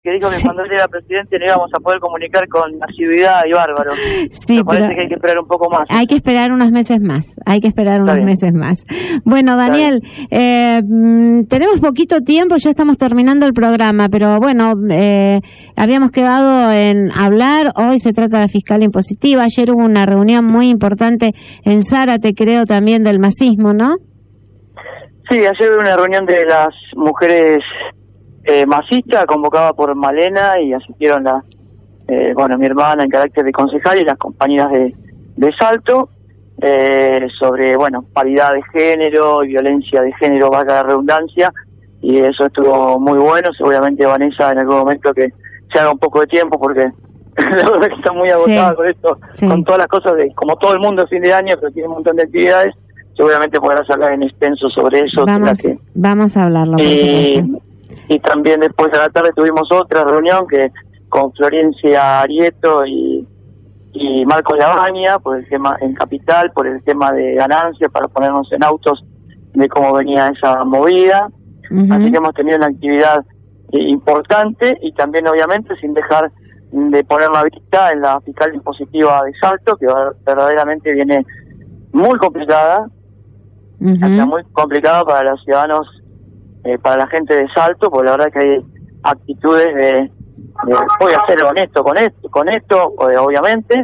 que dijo que cuando él era presidente no íbamos a poder comunicar con asiduidad y bárbaro. Sí, me parece que hay que esperar un poco más. Hay que esperar unos meses más, Bueno, Daniel, tenemos poquito tiempo, ya estamos terminando el programa, pero bueno, habíamos quedado en hablar, hoy se trata de la fiscal impositiva, ayer hubo una reunión muy importante en Zárate, creo también del masismo, ¿no? Sí, ayer hubo una reunión de las mujeres masistas, convocada por Malena, y asistieron mi hermana en carácter de concejal y las compañeras de Salto, sobre, paridad de género y violencia de género, valga la redundancia, y eso estuvo muy bueno. Seguramente Vanessa en algún momento que se haga un poco de tiempo, porque la verdad que está muy agotada con esto, con todas las cosas, como todo el mundo, fin de año, pero tiene un montón de actividades. Seguramente podrás hablar en extenso sobre eso. Vamos a hablarlo. Y también después de la tarde tuvimos otra reunión con Florencia Arieto y Marcos Labaña, por el tema en Capital, por el tema de ganancias, para ponernos en autos de cómo venía esa movida. Así que hemos tenido una actividad importante, y también obviamente sin dejar de poner la vista en la fiscal impositiva de Salto, que verdaderamente viene muy complicada, está muy complicada para los ciudadanos, para la gente de Salto, porque la verdad que hay actitudes de voy a ser honesto con esto, obviamente.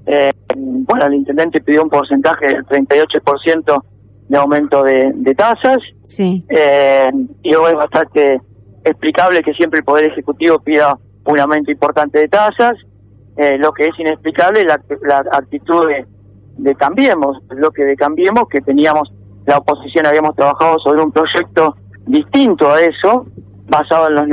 El intendente pidió un porcentaje del 38% de aumento de tasas. Sí. Y hoy es bastante explicable que siempre el Poder Ejecutivo pida un aumento importante de tasas. Lo que es inexplicable es la actitud de Cambiemos, el bloque de Cambiemos, que teníamos, la oposición habíamos trabajado sobre un proyecto distinto a eso, basado en los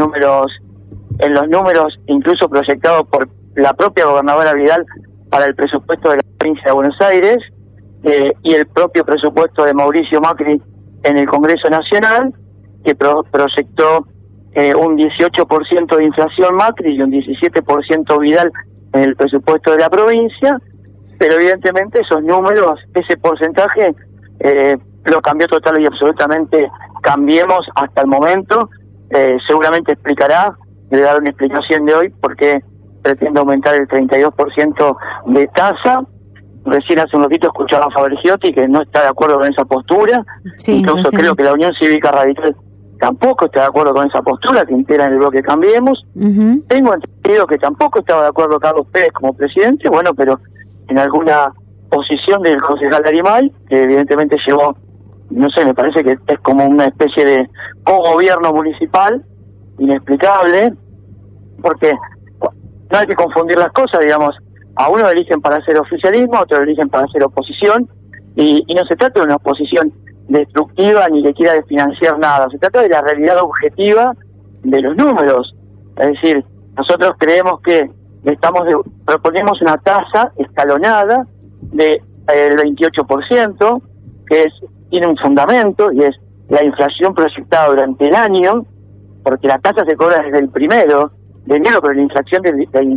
números incluso proyectados por la propia gobernadora Vidal para el presupuesto de la provincia de Buenos Aires, y el propio presupuesto de Mauricio Macri en el Congreso Nacional, que proyectó un 18% de inflación Macri y un 17% Vidal en el presupuesto de la provincia, pero evidentemente esos números, ese porcentaje, lo cambió total y absolutamente Cambiemos hasta el momento. Seguramente explicará, le daré una explicación de hoy por qué pretende aumentar el 32% de tasa. Recién hace un ratito escuchaba a Fabergiotti, que no está de acuerdo con esa postura. Incluso creo que la Unión Cívica Radical tampoco está de acuerdo con esa postura, que integra en el bloque Cambiemos. Tengo entendido que tampoco estaba de acuerdo Carlos Pérez como presidente, pero en alguna posición del concejal Arimay, que evidentemente llevó, no sé, me parece que es como una especie de cogobierno municipal inexplicable, porque no hay que confundir las cosas, digamos. A uno lo eligen para hacer oficialismo, a otro lo eligen para hacer oposición, y no se trata de una oposición destructiva ni que quiera desfinanciar nada, se trata de la realidad objetiva de los números. Es decir, nosotros creemos que proponemos una tasa escalonada del 28%, que tiene un fundamento, y es la inflación proyectada durante el año, porque la tasa se cobra desde el 1 de enero, pero la inflación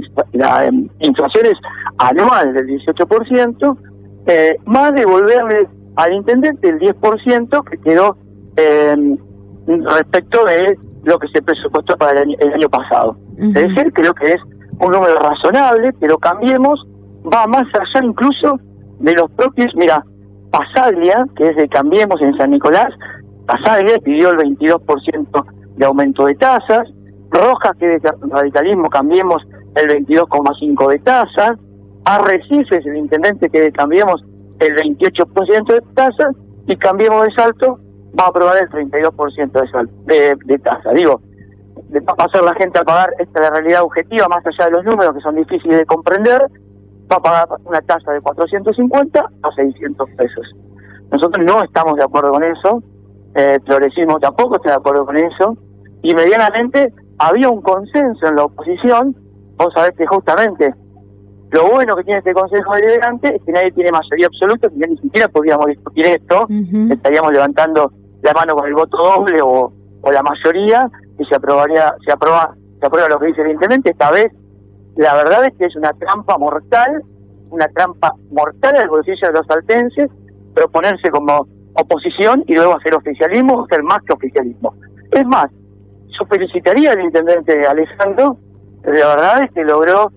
es anual del 18%, más devolverle al intendente el 10% que quedó respecto de lo que se presupuestó para el año pasado. Es decir, creo que es un número razonable, pero Cambiemos va más allá incluso de los propios. Mira, Pasaglia, que es de Cambiemos en San Nicolás, Pasaglia pidió el 22% de aumento de tasas. Rojas, que es de radicalismo, Cambiemos el 22,5% de tasas. Arrecifes, el intendente que Cambiemos el 28% de tasas, y Cambiemos de Salto va a aprobar el 32% de tasa. Digo, va a pasar la gente a pagar, esta es la realidad objetiva, más allá de los números que son difíciles de comprender, va a pagar una tasa de 450 a 600 pesos. Nosotros no estamos de acuerdo con eso, Progresismo tampoco está de acuerdo con eso, y medianamente había un consenso en la oposición. Vos sabés que justamente lo bueno que tiene este Consejo Deliberante es que nadie tiene mayoría absoluta, que ni siquiera podríamos discutir esto, estaríamos levantando la mano con el voto doble o la mayoría, y se aprueba lo que dice el intendente. Esta vez la verdad es que es una trampa mortal al bolsillo de los saltenses, proponerse como oposición y luego hacer oficialismo, hacer más que oficialismo. Es más, yo felicitaría al intendente Alessandro, la verdad es que logró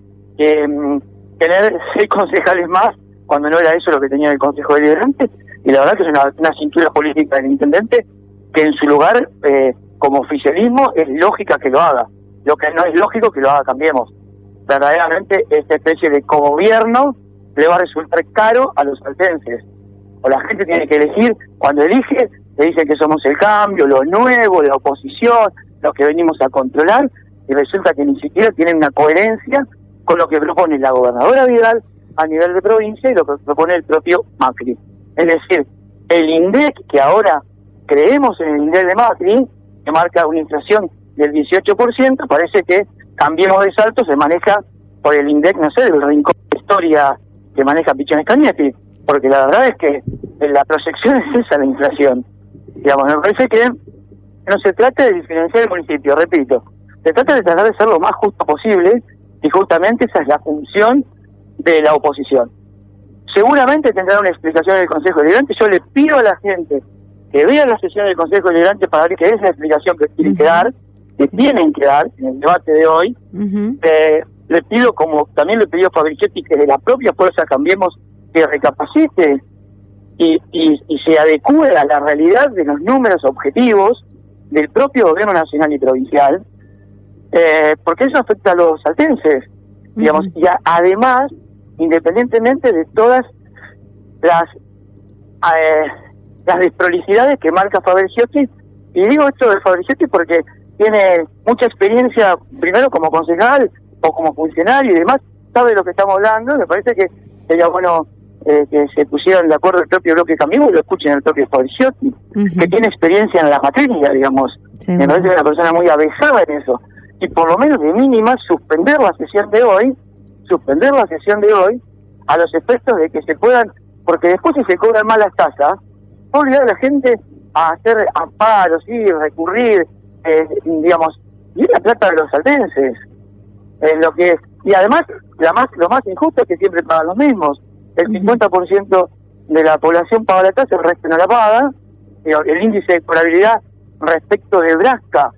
tener 6 concejales más, cuando no era eso lo que tenía el Consejo Deliberante, y la verdad que es una cintura política del intendente, que en su lugar, como oficialismo, es lógica que lo haga. Lo que no es lógico que lo haga Cambiemos. Verdaderamente, esta especie de cogobierno le va a resultar caro a los saltenses. O la gente tiene que elegir, cuando elige, le dicen que somos el cambio, lo nuevo, la oposición, los que venimos a controlar, y resulta que ni siquiera tienen una coherencia con lo que propone la gobernadora Vidal a nivel de provincia y lo que propone el propio Macri. Es decir, el INDEC, que ahora creemos en el INDEC de Macri, que marca una inflación del 18%, parece que Cambiemos de Salto se maneja por el INDEC, no sé, del rincón de historia que maneja Pichón Cañetti, porque la verdad es que la proyección es esa, la inflación. Digamos, me parece que no se trata de diferenciar el municipio, repito, se trata de tratar de ser lo más justo posible, y justamente esa es la función de la oposición. Seguramente tendrá una explicación del Consejo Deliberante. Yo le pido a la gente que vea la sesión del Consejo Deliberante para ver qué es la explicación que tienen que dar, que tienen que dar en el debate de hoy. Le pido, como también le pidió Fabricetti, que de la propia fuerza Cambiemos, que recapacite y se adecue a la realidad de los números objetivos del propio gobierno nacional y provincial, porque eso afecta a los saltenses, digamos, y además, independientemente de todas las desprolijidades que marca Fabricetti, y digo esto de Fabricetti porque tiene mucha experiencia, primero como concejal o como funcionario y demás, sabe de lo que estamos hablando. Me parece que sería bueno que se pusieran de acuerdo el propio bloque Cambiemos y lo escuchen el propio Fabricetti, que tiene experiencia en la materia, digamos. Sí, me parece que es una persona muy avesada en eso. Y por lo menos de mínima suspender la sesión de hoy a los efectos de que se puedan, porque después si se cobran mal las tasas, va a obligar a la gente a hacer amparos y recurrir, digamos, y es la plata de los saltenses. Y además, lo más injusto es que siempre pagan los mismos. El 50% de la población paga la tasa, el resto no la paga. El índice de cobrabilidad respecto de Brasca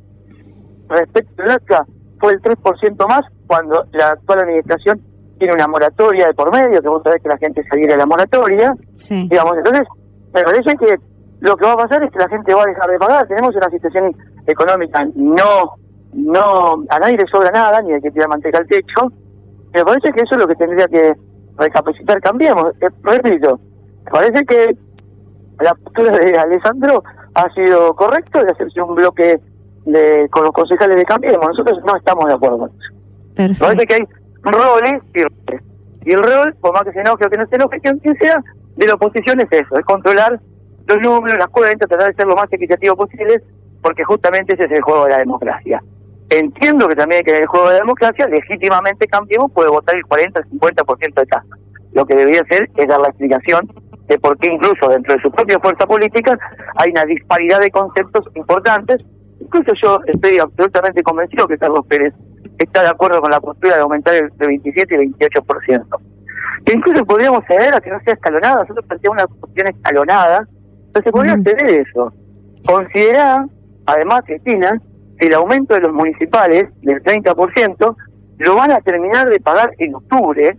fue el 3% más, cuando la actual administración tiene una moratoria de por medio, que vos sabés que la gente se adhiere a la moratoria. Sí. Digamos, entonces, me parece que lo que va a pasar es que la gente va a dejar de pagar. Tenemos una situación económica, no a nadie le sobra nada, ni hay que tirar manteca al techo. Me parece que eso es lo que tendría que recapacitar Cambiemos. Repito, me parece que la postura de Alessandro ha sido correcta de hacerse un bloque con los concejales de Cambiemos. Nosotros no estamos de acuerdo con eso. Perfecto. Me parece que hay roles y roles. Y el rol, por más que se enoje o que no se enoje, quien sea, de la oposición es eso, es controlar los números, las cuentas, tratar de ser lo más equitativo posible, porque justamente ese es el juego de la democracia. Entiendo que también hay que en el juego de la democracia, legítimamente Cambiemos puede votar el 40 o el 50% de tasa. Lo que debería hacer es dar la explicación de por qué incluso dentro de su propia fuerza política hay una disparidad de conceptos importantes. Incluso yo estoy absolutamente convencido que Carlos Pérez está de acuerdo con la postura de aumentar el 27 y 28%. Que incluso podríamos ceder a que no sea escalonada. Nosotros planteamos una cuestión escalonada, pero se podría ceder eso. Considera, además, Cristina, que el aumento de los municipales del 30% lo van a terminar de pagar en octubre,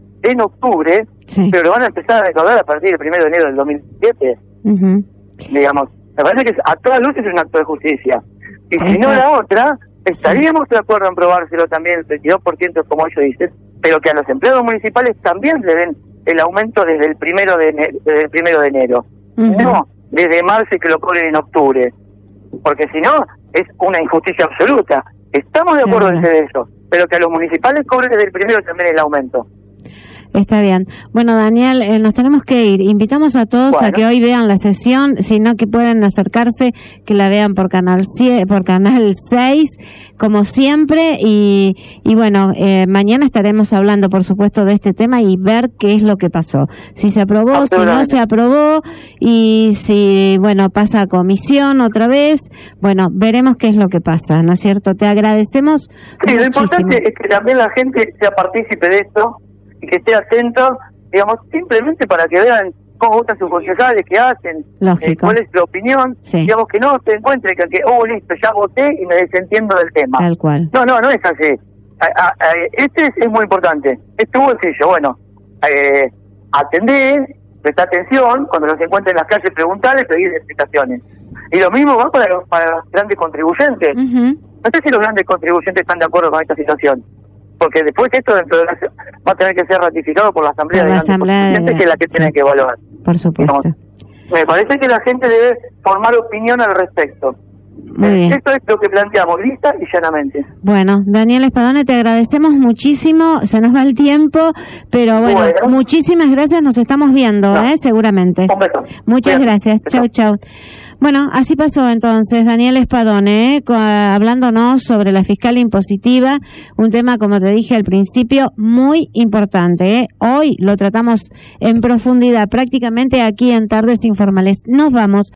sí, pero lo van a empezar a recaudar a partir del 1 de enero del 2017. Digamos, me parece que a todas luces es un acto de justicia. Y si no la otra, estaríamos de acuerdo en probárselo también el 22%, como ellos dicen, pero que a los empleados municipales también le den el aumento desde el 1 de enero. No desde marzo y que lo cobren en octubre. Porque si no, es una injusticia absoluta. Estamos de acuerdo en hacer eso, pero que a los municipales cobren desde el 1 también el aumento. Está bien. Bueno, Daniel, nos tenemos que ir. Invitamos a todos a que hoy vean la sesión, sino que pueden acercarse, que la vean por Canal 6, como siempre. Y bueno, mañana estaremos hablando, por supuesto, de este tema y ver qué es lo que pasó. Si se aprobó, si no se aprobó, y si, bueno, pasa a comisión otra vez. Bueno, veremos qué es lo que pasa, ¿no es cierto? Te agradecemos muchísimo. Lo importante es que también la gente sea partícipe de esto, y que esté atento, digamos, simplemente para que vean cómo votan sus concejales, qué hacen, cuál es su opinión, digamos que no se encuentre que listo, ya voté y me desentiendo del tema. Tal cual. No es así. Este es muy importante, es tu bolsillo, bueno, atender, prestar atención, cuando los encuentres en las calles preguntarles, pedir explicaciones. Y lo mismo va para los grandes contribuyentes. No sé si los grandes contribuyentes están de acuerdo con esta situación, porque después esto dentro de va a tener que ser ratificado por la Asamblea de Grandes Contribuyentes, que es la que tiene que evaluar. Por supuesto. Me parece que la gente debe formar opinión al respecto. Muy bien. Esto es lo que planteamos, lista y llanamente. Bueno, Daniel Spadone, te agradecemos muchísimo, se nos va el tiempo, pero bueno, muchísimas gracias, nos estamos viendo, seguramente. Un beso. Muchas gracias, chau. Bueno, así pasó entonces Daniel Spadone, hablándonos sobre la fiscal impositiva, un tema, como te dije al principio, muy importante. Hoy lo tratamos en profundidad, prácticamente aquí en Tardes Informales. Nos vamos.